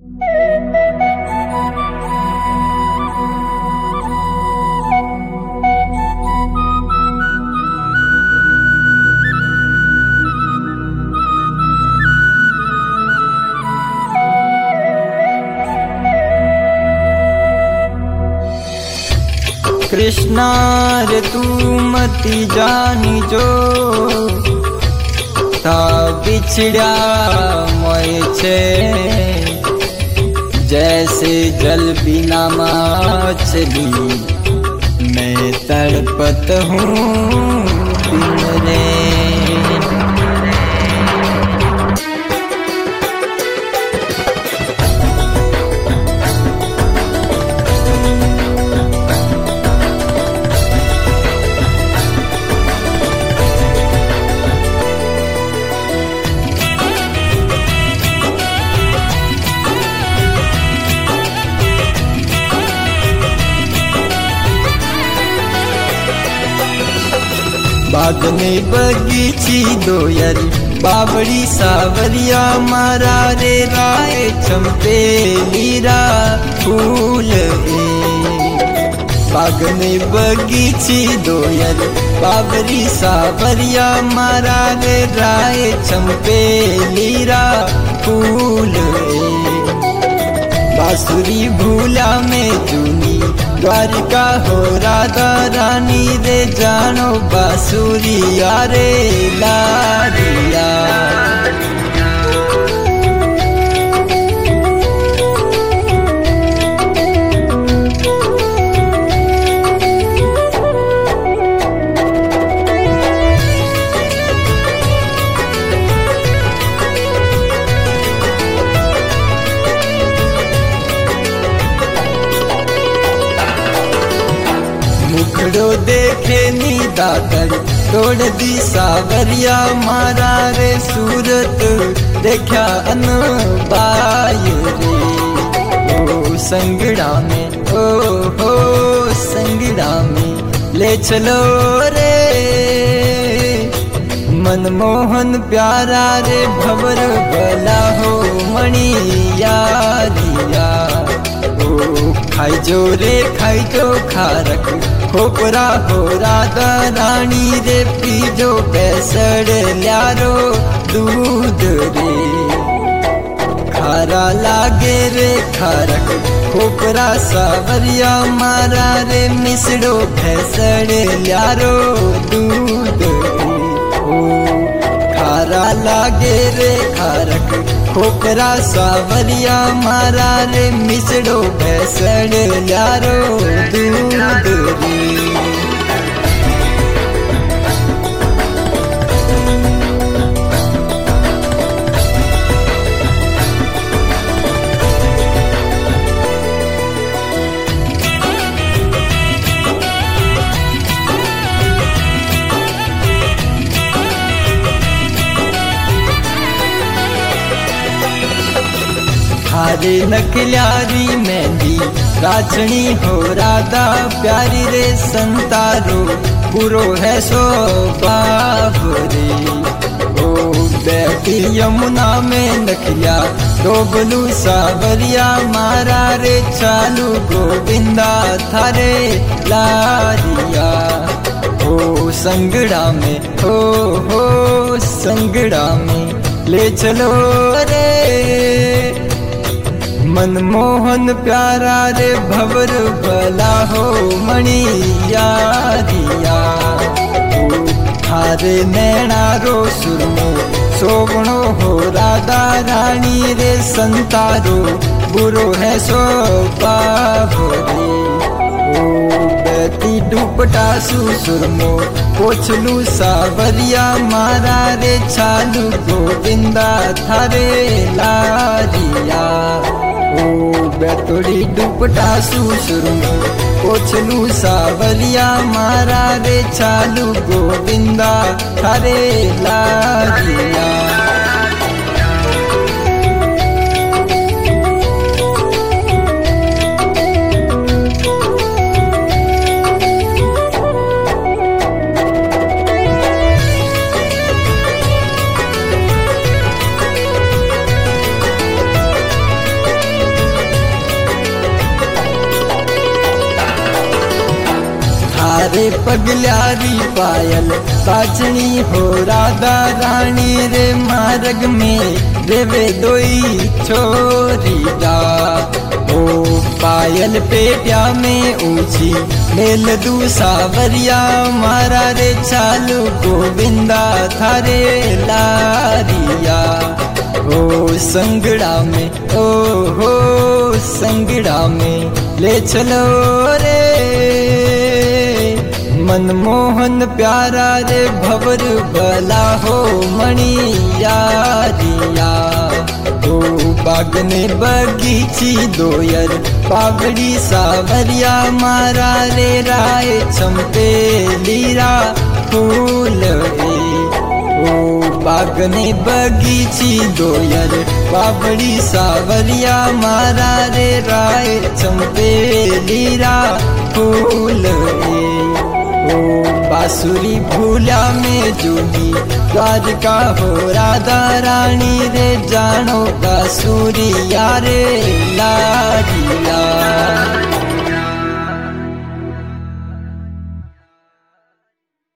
कृष्णा रे तू मती जानी जो ता बिछड़ा मोय छे, जैसे जल बिना मछली मैं तड़पत हूँ बिन रे। बाग में बगीची दोयल बावड़ी सावरिया मारा रे राय चंपेली रा फूल रे। बाग में बगीची दोयल बावड़ी सावरिया मारा रे राय चंपेली रा फूल रे। बांसुरी भूला में जूनी द्वारिका हो राधा रानी रे, जानो बांसुरिया रे लारिया। मुखड़ो देखे नी दादर तोड़ दी सावरिया मारा रे, सूरत देखा अनबाय रे। ओ संगड़ा में ओ हो संगड़ा में ले चलो रे, मनमोहन प्यारा रे भवर भला हो मणि यारिया। ओ खाई जो रे खाई जो खारक खोपरा हो राधा रानी रे, पीजो पैसड़ ल्यारो दूध रे। खारा लागे रे खारक खोपरा सावरिया मारा रे, मिसड़ो पैसड़ ल्यारो दूध रे। ओ खारा लागे रे खारक खोपरा सावरिया मारा रे, मिसड़ो पैसड़ ल्यारो दूध रे। हारे नकल्यारी मेहंदी राजनी हो राधा प्यारी रे, संतारो बुरो है सो बाबरे। ओ बैठी यमुना में नखिया डोबलू सावरिया मारा रे, चालू गोविंदा थारे लारिया। ओ संगड़ा में हो संगड़ा में ले चलो रे, मनमोहन प्यारा रे भवर भला हो मणि यारिया। हारे नैना रो सुरमो सोवणो हो राधा रानी रे, संतारो बुरो है सो बाबरे। ओ बैती दुपटा सुरमो पोछलू सावरिया मारा रे, चालू गोविंदा थारे लारिया। ओ बैतोड़ी दुपटा सुरमो पोछलू सावरिया मारा रे, चालू गोविंदा थारे लारिया। रे पगल्यारी पायल पाचनी हो राधा रानी रे मार्ग में देवे दोई छोरी दा ओ पायल पेट्या में ऊंची मेल दू सावरिया मारा रे चालू गोविंदा थारे लारिया ओ संगड़ा में ओ हो संगड़ा में ले चलो रे मनमोहन प्यारा रे भवर भला हो मणि यारिया ओ बागने बगीची दोयर पागड़ी सावरिया मारा रे राय चंपे लीरा फूल ओ बागने बगीची दोयर पाबड़ी सावरिया मारा रे राय चंपे लीरा फूल ओ बांसुरी भूला में जोगी द्वारका हो राधा रानी रे जानो बांसुरी यारे ला